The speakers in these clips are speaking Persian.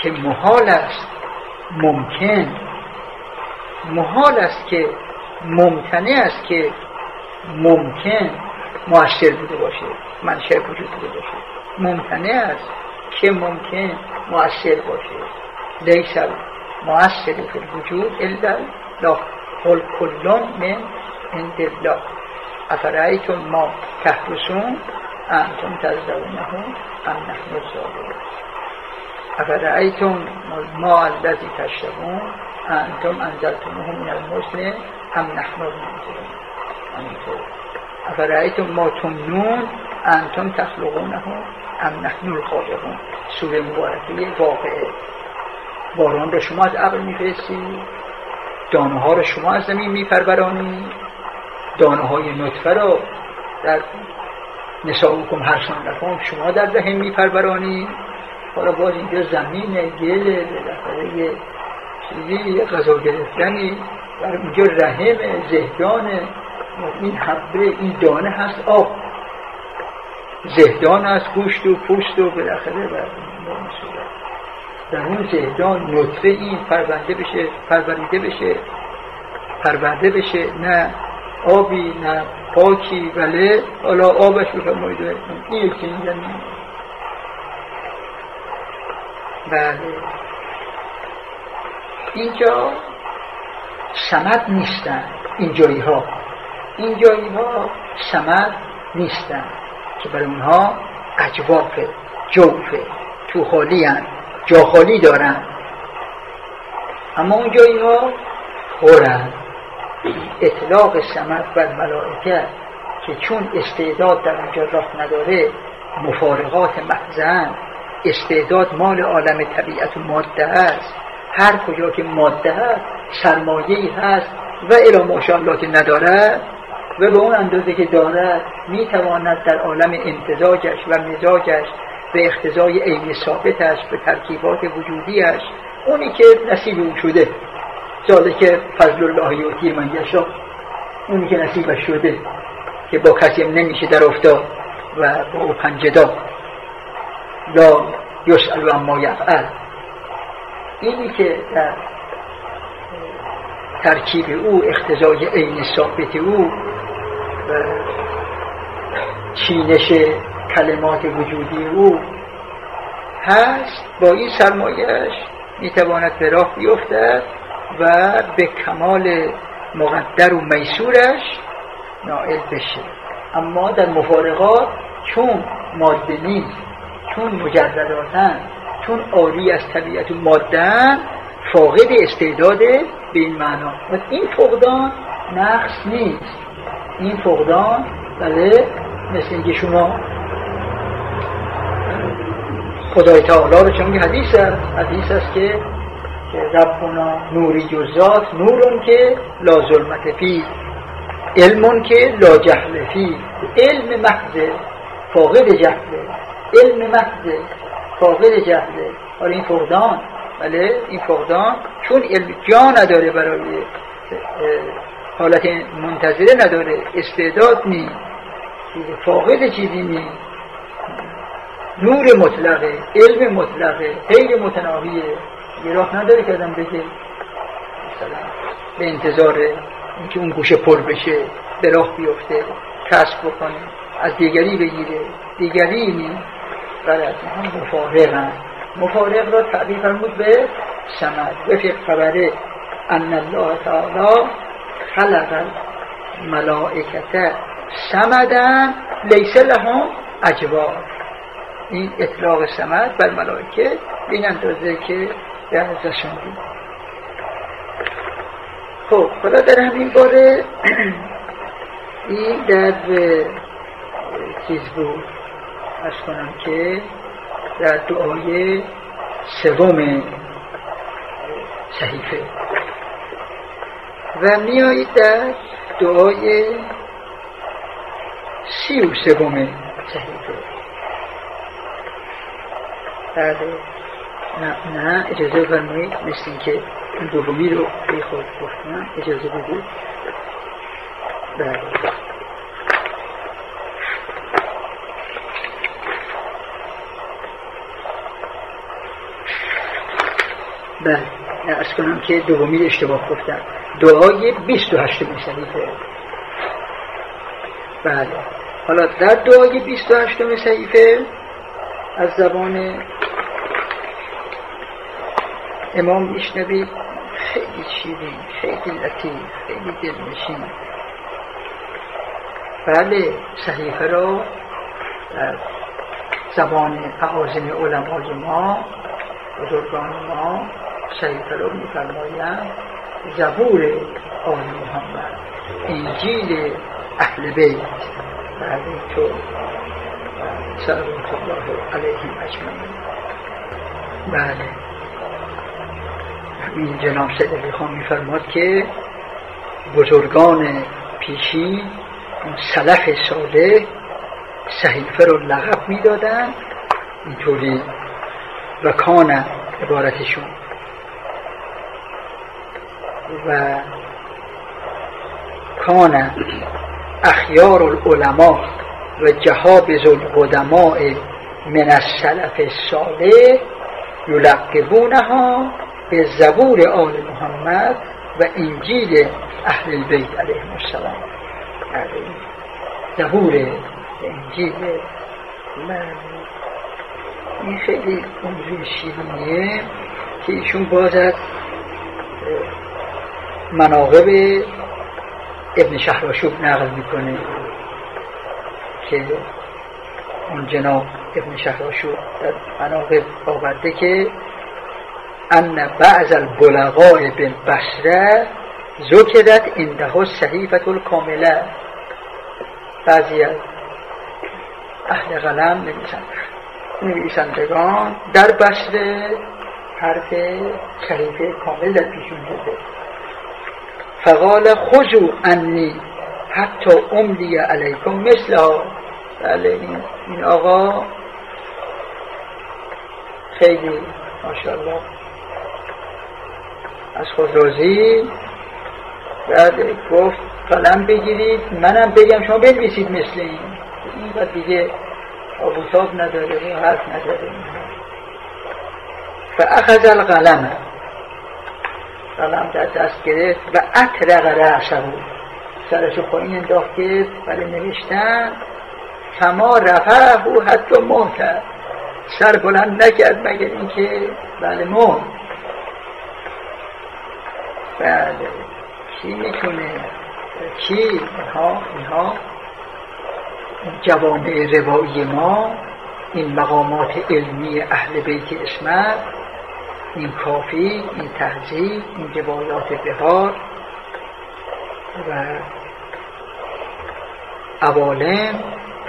که محال است ممکن، محال است که ممتنع است که ممکن مؤثر بوده باشه، منشأ وجود بوده باشه. ممتنع است که ممکن مؤثر باشه. لیس مؤثر فی الوجود الا الله قل کل من عند الله افرأیتم ما تحرثون انتم تزرعونه ام نحن الزارعون افرأیتم ما الذی تشربون انتم انزلتموه من المزن ام نحن المنزلون افرأیتم ما تمنون انتم تخلقونه ام نحن الخالقون. سوره مبارکه واقعه. باران را شما از ابر میفرستید، دانه ها را شما از زمین میپرورانید، دانه های نطفه را در نساؤکم حرث لکم شما در رحم میپرورانید. حالا باز اینجا زمین گل بالاخره یه چیزی غذا گرفتنی، در اینجا رحم زهدان، این حبه این دانه هست آب، زهدان هست گوشت و پوست و بالاخره در اون زهدان نطفه این پرورده بشه، پرورده بشه، نه آبی نه پاکی، ولی حالا آبش بفرمایید این یکی میگن. بله اینجا صمد نیستن، این جایی ها صمد نیستن که برای اونها اجوافه، جوفه، تو خالی هن، جا خالی دارن. اما اون جایی ها خورن. اطلاق صمد بر ملائکه که چون استعداد در اونجا راه نداره، مفارقات محضن، استعداد مال عالم طبیعت و ماده است. هر کجا که ماده هست سرمایه‌ای هست و الی ماشاءالله که ندارد و به اون اندازه که دارد میتواند در عالم امتزاجش و مزاجش به اقتضای عین ثابتش به ترکیبات وجودیش، اونی که نصیب او شده، ذالک فضل الله یؤتی من یشاء، اونی که نصیبش شده که با کسی نمیشه در افتاد و با او پنجدا لا یسأل عما یفعل، اینی که در ترکیب او اقتضای عین ثابت او و چینش کلمات وجودی او هست، با این سرمایه‌اش میتواند به راه بیفتد و به کمال مقدر و میسورش نائل بشه. اما در مفارقات چون ماده نیست، چون مجرداتن، چون عالی از طبیعت و ماده‌اند، فاقد استعداد به این معنا. و این فقدان نقص نیست، این فقدان بله مثل اینکه شما خدای تعالی رو چون حدیث است که ربنا نوری جزات نورون که لا ظلمت فی علمون که لا جهل فی، علم محض فاقد جهل، علم محض فاقد جهل. حالا این فقدان، بله این فقدان چون علم جا نداره، برای حالت منتظره نداره، استعداد نیست، فاقد چیزی نیست، نور مطلقه، علم مطلقه، غیر متناهیه، یه راه نداره که آدم بگه مثلا به انتظار اینکه اون گوشه پر بشه به راه بیفته، کسب بکنه، از دیگری بگیره، دیگری نیست. برای هم مفارقن. مفارق را تعبیر فرمود به صمد. و فی خبره ان الله تعالی خلق الملائکه صمدن لیس لهم اجواف. این اطلاق صمد بر ملائکه به این اندازه که در رسوندیم. خب حالا در همین باره این در چیز بود عرض کنم که در دعای سوم صحیفه و میایید در دعای 33 صحیفه. نه اجازه فرمایید، مثل این که این دومی رو بی خود گفتم، اجازه بدید. بله بله، ارز کنم که دومی اشتباه گفتم، دعای 28 صحیفه. بله، حالا در دعای 28 صحیفه از زبان امام میشنوید، خیلی شیرین، خیلی لطیف، خیلی دلنشین. بله، صحیفه را در زبان اعاظم علمای ما، بزرگان ما، صحیفه را می‌فرمایند زبور آل محمد، انجیل اهل بیت. بله، تو صلوات الله علیهم اجمعین. بله، این جناب سید علی خان می‌فرماد که بزرگان پیشین، اون سلف صالح، صحیفه رو لقب میدادن اینطوری و کان عبارتشون و کان اخیار العلماء و جهابذ القدماء من السلف الصالح یلقبونها به زبور آل محمد و انجیل اهل البیت علیهم السلام. زبور انجیل. این خیلی موضوع شیرینیه که ایشون باز از مناقب ابن شهرآشوب نقل میکنه که اون جناب ابن شهرآشوب در مناقب آورده که ان بعض البلغاء بالبصره ذکرت عنده صحیفة الکامله. بعضی از اهل قلم نویسندگان در بصره حرف صحیفه کامل در پیشون بوده. فقال خذوا عنی حتی املی علیکم مثلها. بله، این آقا خیلی ماشاءالله از خود راضی. بعد گفت قلم بگیرید منم بگم شما بنویسید مثل این و دیگه آبوتاب نداره و حرف نداره. فاخذ القلم، قلم در دست گرفت و اطرق رأسه، سرشو پایین انداخت که برای نوشتن. فما رفعه حتی موت، سر بلند نکرد مگر اینکه بله مرد. بله، کی میتونه کی اینها جوامع روایی ما، این مقامات علمی اهل بیت اسمت، این کافی، این تهذیب، این روایات بهار و عوالم،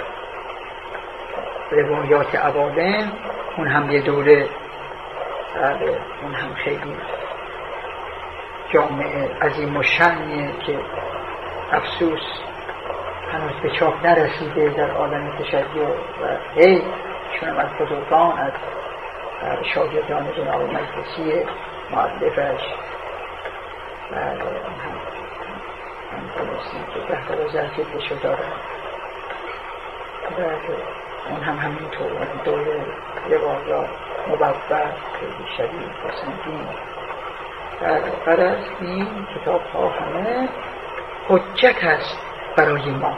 روایات عوالم، اون هم یه دوره، اون هم خیلی جامعه عظیم و شأنیه که افسوس هنوز به چاپ نرسیده در عالم تشیع و چون از بزرگان، از شاگردان جناب مجلسی مؤلفش و هم تونستیم که بهتر و زرکتشو دارن و اون هم همینطور دور روایات مبوب خیلی شدید و سنگین. بعد از این کتاب ها همه حجت است برای ما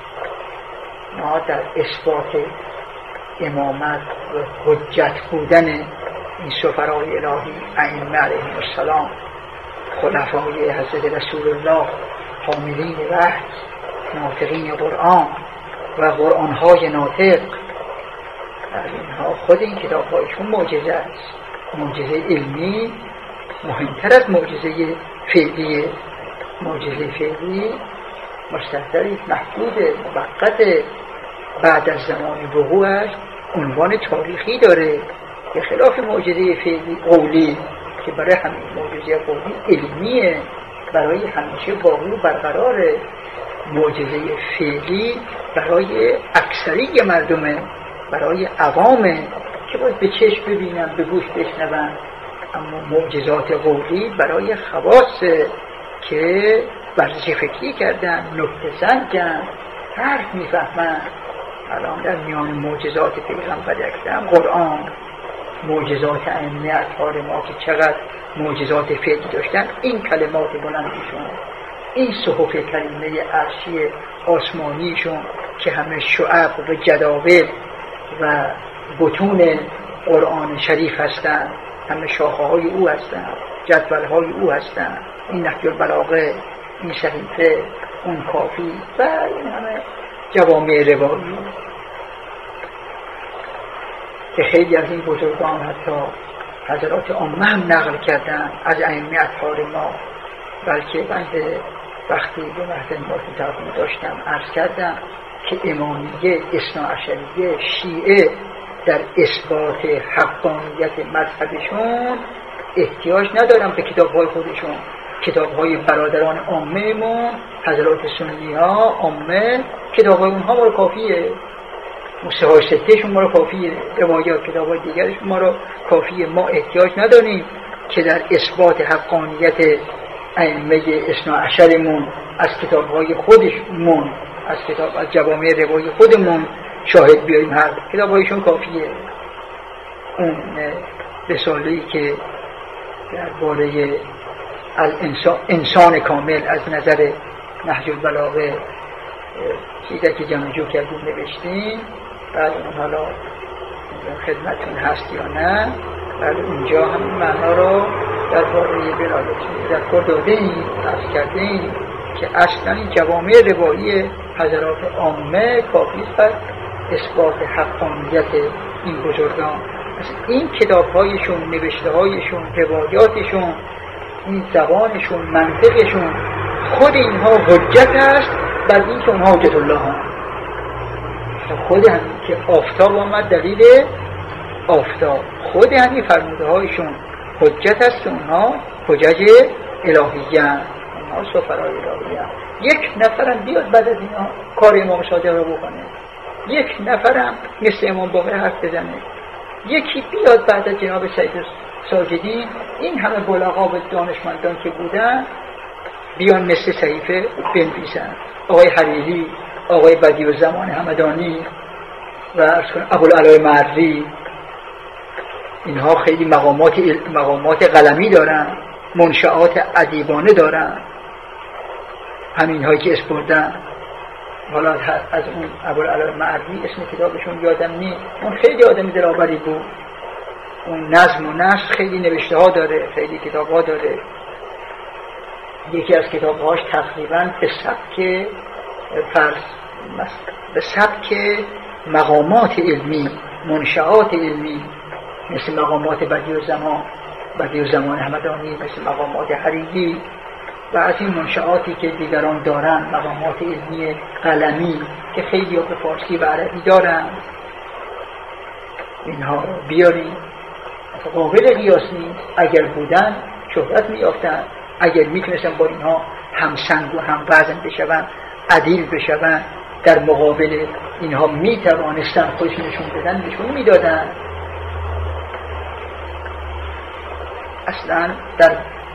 در اثبات امامت و حجت بودن این سفرای الهی ائمه علیهم السلام، خلفای حضرت رسول الله، حاملین وحی، ناطقین قرآن و قرآن‌های ناطق. اینها خود این کتاب‌هایشون معجزه است، معجزه علمی مهمتر از معجزه فعلی. معجزه فعلی مستحضری محدود موقت، بعد از زمان وقوعش عنوان تاریخی داره، به خلاف معجزه فعلی قولی که برای همین معجزه قولی علمیه، برای همیشه باقی و برقراره. معجزه فعلی برای اکثری مردمه، برای عوامه که باید به چشم ببینن، به گوش بشنون. اما معجزات قولی برای خواصه که ورزش فکری کردن، نکته سنجن، حرف میفهمن. الان در میان معجزات پیغمبر اکرم قرآن، معجزات ائمه اطهار ما که چقدر معجزات فعلی داشتن، این کلمات بلندشون، این صحف کریمه عرشی آسمانیشون که همه شعب و جداول و بطون قرآن شریف هستند، همه شاخه های او هستند، جدول های او هستند، این نهج البلاغه، این صحیفه، اون کافی و این همه جوامع روایی که خیلی از این بزرگان حتی حضرات عامه هم نقل کردن از ائمه اطهار ما. بلکه بنده وقتی به مهد مرتضی داشتم عرض کردم که امامیه، اثناعشریه، شیعه در اثبات حقانیت مذهبشون احتیاج ندارن به کتاب‌های خودشون. کتاب‌های برادران عامه‌مون، حضرات سنی ها عامه، کتاب‌های اونها ما رو کافیه، موسیقای ستهشون ما رو کافیه، روایات کتاب‌های دیگرشون ما رو کافیه. ما احتیاج نداریم که در اثبات حقانیت ائمه اثناعشرمون از کتاب‌های خودمون، از جوامع روایی خودمون شاهد بیاریم. هر کتاب‌هایشون کافیه. اون رساله‌ای که درباره انسان کامل از نظر نهج البلاغه چیزی که جمع جو کردیم نوشتیم، بعد اون حالا خدمتون هست یا نه، بعد اونجا هم معنا رو درباره ولایتون تذکر دادیم، عرض کردیم که اصلا این جوامع روایی حضرات عامه کافی است بر اثبات حقانیت این بزرگان. این کتاب‌هایشون، نوشته‌هایشون، روایاتشون، این زبانشون، منطقشون، خود اینها حجت است بر این که اونها حجت الله هم. خود همین که آفتاب آمد دلیل آفتاب، خود همین فرموده هایشون حجت است که اونها حجج الهیه هم، اونها سفرای الهیه هم. یک نفرم بیاد بعد از اینا کار امام صادق رو بکنه، یک نفرم مثل امام باقر حرف بزنه، یکی بیاد بعد از جناب سید ساجدی، این همه بلغا و دانشمندان که بودن بیان مثل صحیفه بنویسن. آقای حریری، آقای بدیعالزمان همدانی و ابوالعلاء مروی، اینها خیلی مقامات قلمی دارن، منشآت ادیبانه دارن، همین هایی که اسپردن. حالا از اون ابوالعلاء مروی اسم کتابشون یادم نیست، اون خیلی آدم دلاوری بود، اون نظم و نسخ خیلی نوشته ها داره، خیلی کتاب ها داره. یکی از کتاب هاش تقریبا به سبک مقامات علمی، منشآت علمی، مثل مقامات بدیعالزمان همدانی، مثل مقامات حریری و از این منشآتی که دیگران دارن، مقامات علمی قلمی که خیلی به فارسی و عربی دارن، اینها رو بیاریم. قابل قیاس نیست. اگر بودن شهرت میافتن، اگر میتونستن با اینها هم سنگ و هم وزن بشون، عدیل بشون، در مقابل اینها میتوانستن خودشون نشون بدن، نشون میدادن. اصلا در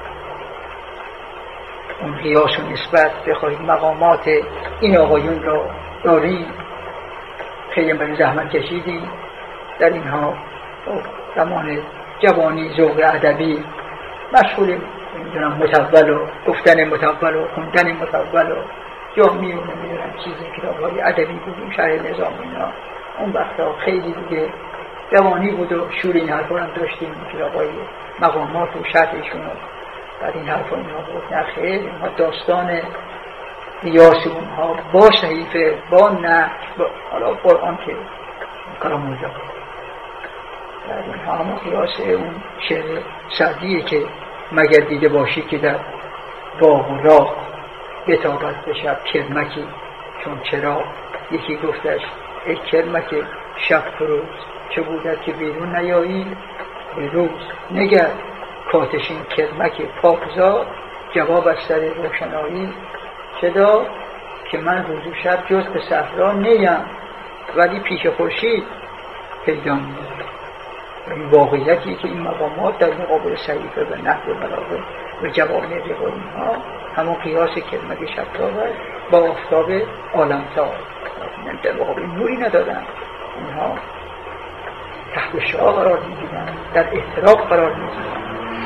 اون قیاس و نسبت بخواهید مقامات این آقایون را داریم، خیلی برای زحمت کشیدیم در اینها. زمان جوانی ذوق ادبی مشغول مطول و گفتن مطول و خوندن مطول و جامی و نمیدونم چیزی، کتاب‌های ادبی بودیم، شرح نظام اینا. اون وقتا خیلی دیگه جوانی بود و شور این حرفا هم داشتیم، کتاب‌های مقامات و شرحشون و بعد این حرفا اینا بود. نه خیر، اینها داستان قیاس اونها با صحیفه، با نهج، حالا قرآن که کلام الله، بعد اینها هم قیاس اون شعر سعدیه که مگر دیده باشی که در باغ و راغ بتابد به شب کرمکی چون چرا. یکی گفتش ای کرمک شب فروز، چه بودت که بیرون نیایی به روز. نگر کاتشین کرمک پاکزاد، جواب از سر روشنایی چدا که من روز و شب جز به صحرا نیم، ولی پیش خورشید پیدا می‌کنم. این واقعیتی که این مقامات در مقابل صحیفه و نهج البلاغه و جوامع روایی ها همون قیاس کرمک شبتاب با آفتاب عالمتاب، در مقابل نوری ندادن. اینها تحت شعاع قرار میگیرن، در احتراق قرار میگیرن.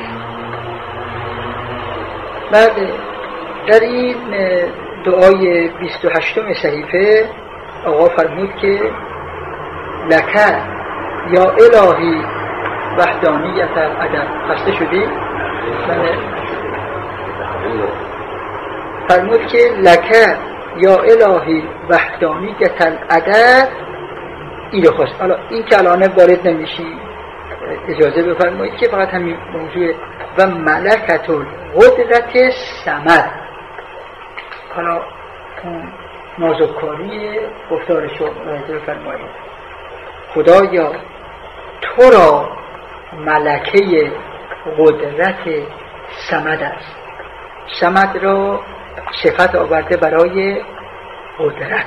بعد در این دعای 28 صحیفه آقا فرمود که لکه یا الهی وحدانیت العدد. خسته شدی؟ فرمود که لکه یا الهی وحدانیت العدد. اینو خواست. حالا این کلمه وارد نمیشی، اجازه بفرمایید که فقط همین موضوع و ملکت القدرت صمد. حالا اون نازکاری گفتارشو اجازه بفرمایید. خدایا تو را ملکه قدرت صمد است. صمد را صفت آورده برای قدرت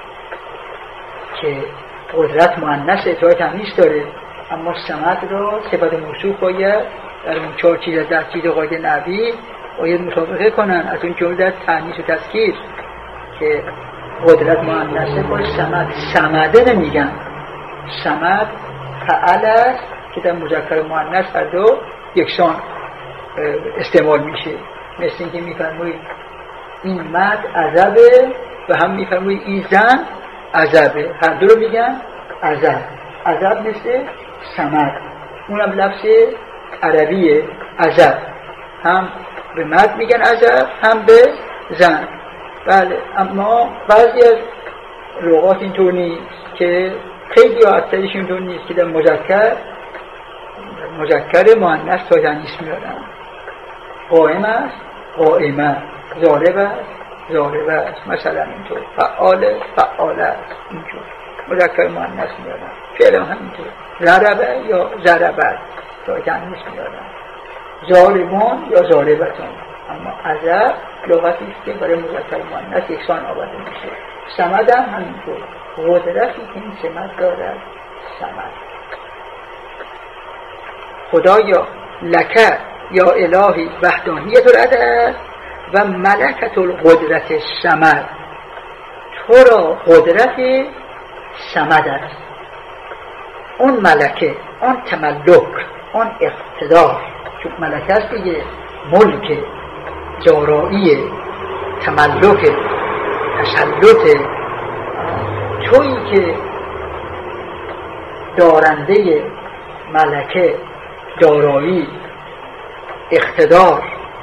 که قدرت مؤنث اطاعت تمیز داره، اما صمد را صفت موصوف باید در اون 4 چیز در چیز قاعده نحوی باید مطابقه کنن. از اون جمله در تأنیث و تذکیر که قدرت مؤنثه با صمد. صمده نمیگن، صمد فعل است که در مذکر و مؤنث هر دو یکسان استعمال میشه. مثل اینکه میفرمایید این مرد عزبه و هم میفرمایید این زن عزبه، هر دو رو میگن عزب. عزب مثل صمد، اونم لفظ عربیه عزب، هم به مرد میگن عزب هم به زن. بله، اما بعضی از لغات اینطور نیست که خیلی ها اکثرش اینطور نیست که در مذکر مؤنث تا تانیث میارن. قائم است قائمه، ضارب است ضاربه است، مثلا اینطور. فعال فعاله است، اینطور مذکر مؤنث میارن. فعل هم اینطور. ضربه یا ضربه تا تانیث میارن. ضاربون یا ضاربتون. اما عزب لغتی است که برای مذکر مؤنث یکسان آورده میشه. صمد هم همینطور، قدرتی که این صمد دارد صمد. خدایا لکه یا الهی وحدانیت العدد و ملکت القدرت صمد. تو را قدرت صمد است. اون ملکه، اون تملک، اون اقتدار، چون ملکه است دیگه، ملک، دارایی، تملک، تسلط. تویی که دارنده ملکه، دارایی، اقتدار،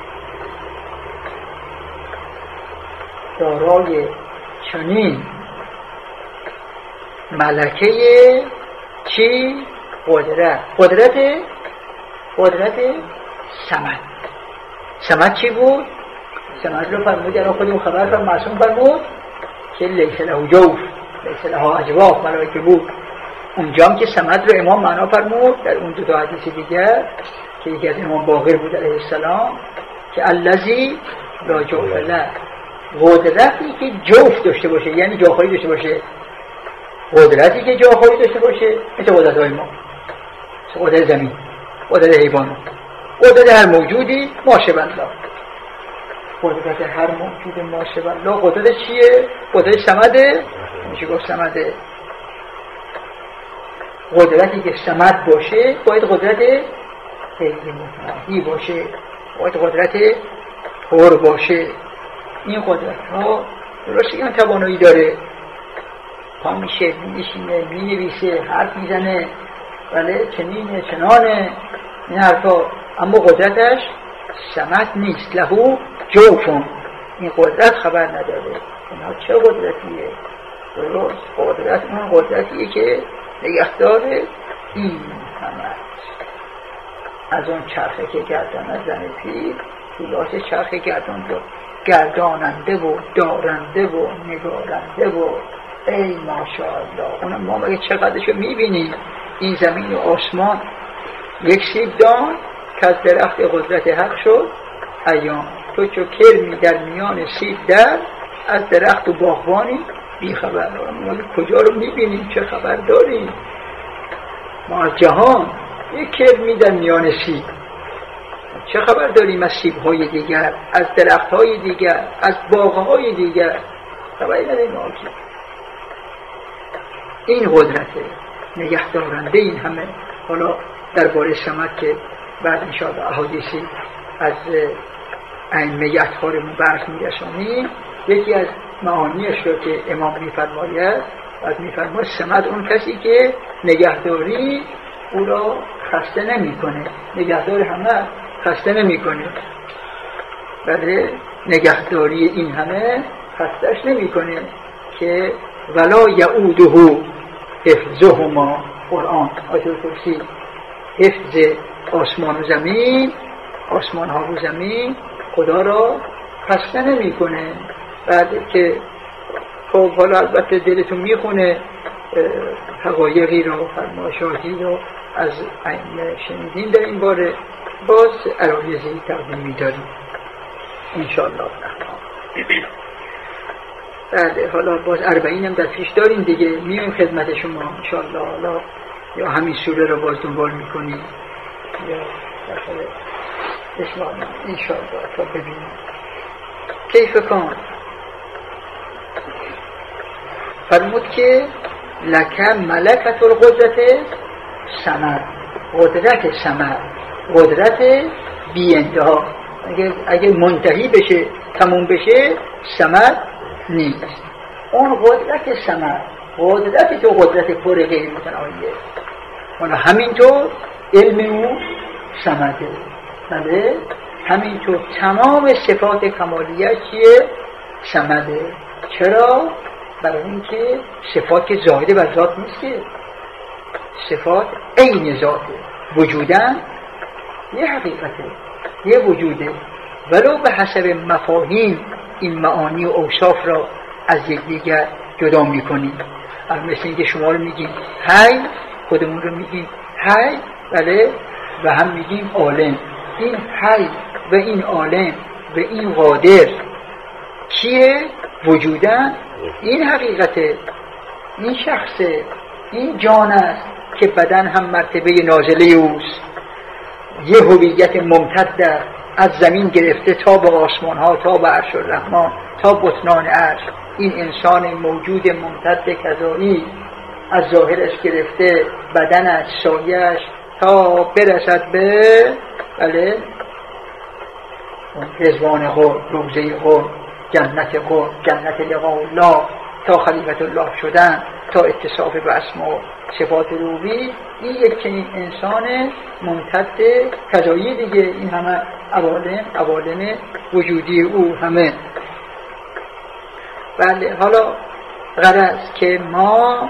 دارای چنین ملکه چی؟ قدرت صمد. صمد چی بود؟ صمد رو فرمود در خودمون خبر فرمود، معصوم فرمود که لیس له جوف لیس له اجواف، ملائکه بود. اونجام که صمد رو امام معنا فرمود در اون 2 حدیث دیگر که یکی از امام باقر بود علیه السلام که الذی لا جوف له، قدرتی که جوف داشته باشه، یعنی جاخالی داشته باشه. قدرتی که جاخالی داشته باشه مثل قدرت‌های ما، مثل قدرت زمین، قدرت حیوان، قدرت هر موجودی ماشاء الله. قدرت هر موجود ماشاء الله. قدرت چیه؟ قدرت صمده. میشه گفت صمده. قدرتی که صمد باشه باید قدرت غیر متناهی باشه، باید قدرت پر باشه. این قدرت ها درسته که توانایی داره، پا میشه، میشینه، مینویسه، حرف میزنه، ولی چنینه چنانه این حرفا، اما قدرتش صمد نیست. لهو جوفون، این قدرت خبر نداره. اینا چه قدرتیه؟ درست قدرت اون قدرتیه که نگهدار این همه از اون چرخه که گرداند زن پیر، طولاس چرخه گرداننده و دارنده و نگارنده و ای ماشاءالله. اونم ما مگه چقدرشو میبینیم؟ این زمین و آسمان یک سیب دان که از درخت قدرت حق شد ایام. تو چو کرمی در میان سیب در، از درخت و باغبانی بیخبر. ما کجا رو میبینیم؟ چه خبر داریم؟ ما از جهان یک کرمی در میان سیب، چه خبر داریم از سیب‌های دیگر، از درخت‌های دیگر، از باغ‌های دیگر؟ خبری نداریم. این قدرته. نگه دارنده این همه. حالا درباره صمد که بعد انشاءالله احادیثی از ائمه اطهارمون برس میرسونیم، یکی از معانیش رو که امام میفرماید صمد اون کسی که نگهداری او را خسته نمی کنه، نگهدار همه خسته نمی کنه. بله نگهداری این همه خستش نمی کنه که ولا یعوده حفظهما، قرآن آیه کرسی، حفظ آسمان و زمین، آسمان ها و زمین خدا را خسته نمی کنه. بعد که خب حالا البته دلتون میخونه حقایقی رو، فرمایشاتی رو از ائمه شنیدین در این باره، باز عرایضی تقدیم می‌داریم انشاءالله. بله حالا باز 40 هم در پیش داریم دیگه، میایم خدمت شما انشاءالله. حالا یا همین سوره رو باز دنبال میکنیم یا داخل اسمان انشاءالله تا ببینیم کیف کان. فرمود که لکه ملکت القدرت صمد، قدرت صمد، قدرت بی انتها، اگه منتهی بشه تموم بشه صمد نیست. اون قدرت صمد، قدرت تو قدرت پر غیر متناهیه. حالا همینطور علم او صمده، بله همینطور تمام صفات کمالیت چیه؟ صمده. چرا؟ برای اینکه صفات که زاهده بر ذات نیست، که صفات عین ذاته، وجودن یه حقیقته، یه وجوده، ولو به حسب مفاهیم این معانی و اوصاف را از یکدیگر جدا میکنیم. مثل اینکه شما رو میگیم حی، خودمون رو میگیم حی، بله، و هم میگیم عالم. این حی و این عالم و این قادر کیه؟ وجودن، این حقیقته، این شخصه، این جان است که بدن هم مرتبه نازله اوست، یه هویت ممتد از زمین گرفته تا به آسمان ها، تا به عرش الرحمن، تا بطنان عرش. این انسان موجود ممتد کذایی از ظاهرش گرفته بدنش، سایش، تا برسد به بله رضوان قرب، روضه قرب، جنت قرب، جنت لقاء الله، تا خلیفت الله شدن، تا اتصاف به اسماء صفات روحی. این یک چنین انسان ممتد کذایی دیگه. این همه عوالم وجودی او همه. بله حالا غرض که ما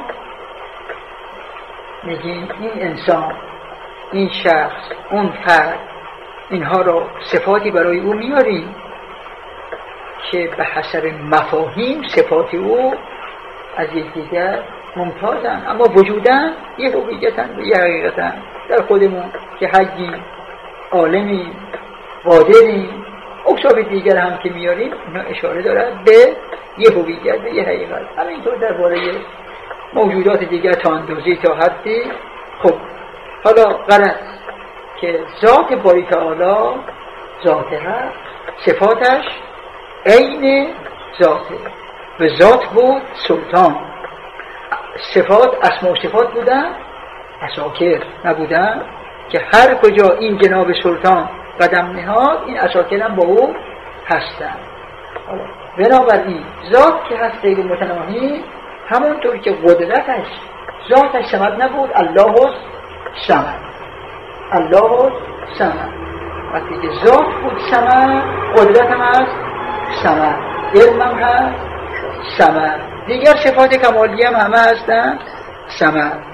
میگیم این انسان، این شخص، اون فرد، اینها رو صفاتی برای او میاریم که به حسب مفاهیم صفات او از یکدیگر ممتازن، اما وجودن یه هویتن و یه حقیقتن در خودمون که حییم، عالمیم، قادریم. اوصاف دیگر هم که میاریم اینا اشاره دارد به یه هویت و یه حقیقت. همینطور درباره موجودات دیگر تا اندازه‌ای، تا حدی. خب حالا غرض که ذات باری تعالی، ذات حق، صفاتش عین ذاته. و ذات بود سلطان، صفات اسماء و صفات بودن، اساکر نبودن، که هر کجا این جناب سلطان قدم نهاد این اساکر هم با او هستن. بنابراین ذات که هست غیر متناهی، همونطور که قدرتش ذاتش صمد نبود، الله صمد، الله صمد. وقتی که ذات بود صمد، قدرت هم هست صمد، علم هم هست صمد، دیگر صفات کمالی هم همه هستن صمد.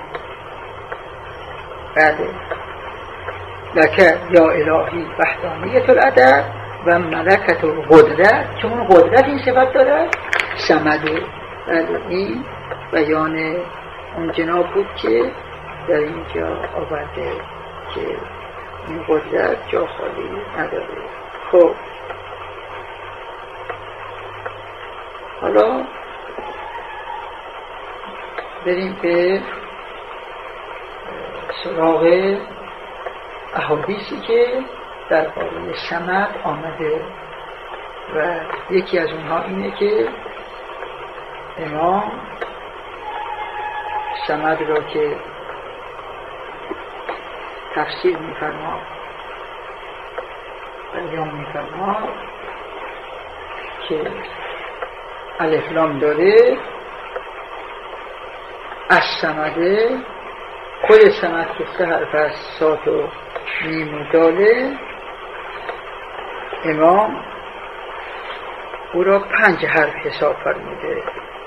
بله لکه یا الهی وحدانیت العدد و ملکت القدرت، چون اون قدرت این صفت داره صمده. بله این بیان اون جناب بود که در اینجا آورده که این قدرت جا خالی نداره. خب حالا بریم به سراغ احادیثی که در باره صمد آمده و یکی از اونها اینه که امام صمد را که تفسیر میفرما بیان میفرما که الف لام داره، از سمده، خود سمد که 3 حرف از صاد و میم و داله، امام او را 5 حرف حساب فرموده.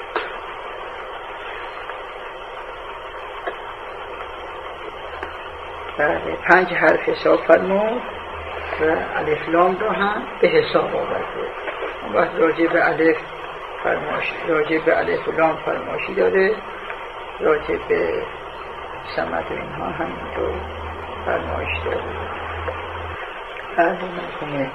بله 5 حرف حساب فرمود و الف لام را هم به حساب آورده. اون وقت راجع به الف فرمایشی، راجع به الف و لام فرمایشی داره، راجع به سمد و اینها همینطور فرمایش داره. از مرحوم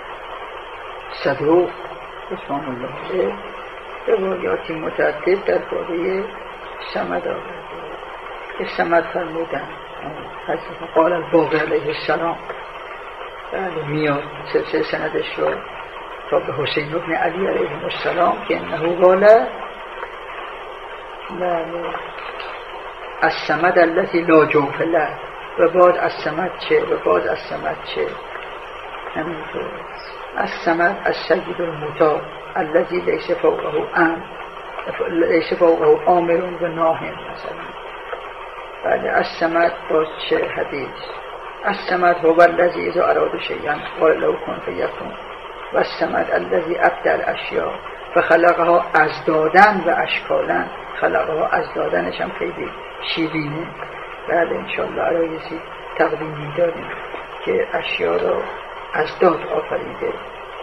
صدوق رضوان الله علیه روایاتی متعدد در باره سمد آورده که سمد فرمودن حضرت قال الباقر علیه السلام. بله میاد سلسله سندش رو تا به حسین بن علی علیه السلام که انه قال از سمد الذی لا جوف له، و بعد از سمد چه و بعد از سمد چه، همینطور از سمد از سید المطاع الذی لیس فوقه لیس فوقه آمر و ناهی مثلا. بله از سمد باز چه حدیث، از سمد هو الذی اذا اراد شیئا قال له کن فیکون، و از سمد الذی ابدع الاشیاء فخلقها از دادن و اشکالا، خلقها از دادنش هم خیلی شیرینه. بله انشاءالله عرایزی تقدیمی داریم که اشیاء را از داد آفریده.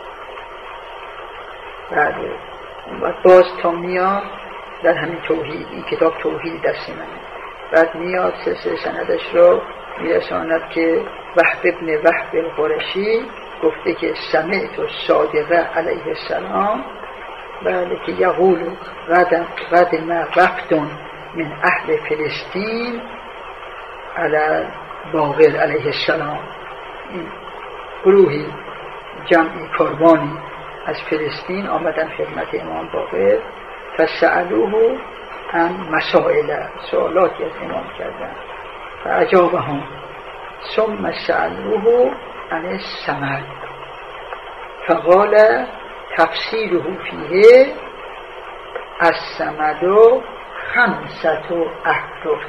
بله و باز تا میاد در همین توحید، این کتاب توحید دست منه، بعد میاد سلسله سندش رو میرساند که وهب ابن وهب القرشی گفته که سمعت الصادق علیه السلام بله که یقول قدم وفد من اهل فلسطین علی باقر علیه السلام، این گروهی جمعی کاروانی از فلسطین آمدن خدمت امام باقر، فسألوه عن مسائل، سوالاتی از امام کردن، فاجابهم، ثم سألوه عن السمد فقال تفسیره فیه السمد 5 احرف،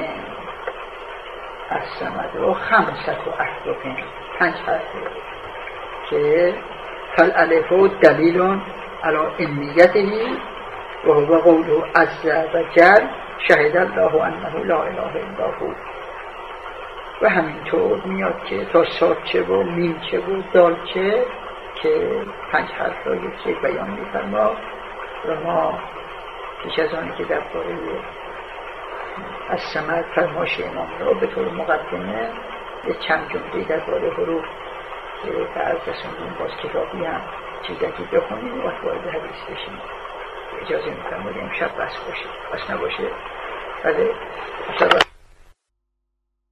السمد 5 احرف، 5 حرف که فالالف دلیل علی علمیته و هو قوله عز و جل شهد الله انه لا اله الا هو. و همینطور میاد که تا صاد چه و میم چه و دال چه که 5 حرف را یک بیان می‌فرما. و ما پیش از آنی که در باره از سمد فرمایش امام را به طور مقدمه یک چند جمله در باره حروف که از رسوندون باز کتابی هم چیزی بخونیم و وارد حدیث بشیم. اجازه می‌فرمایید امشب بس باشه، بس نباشه. بله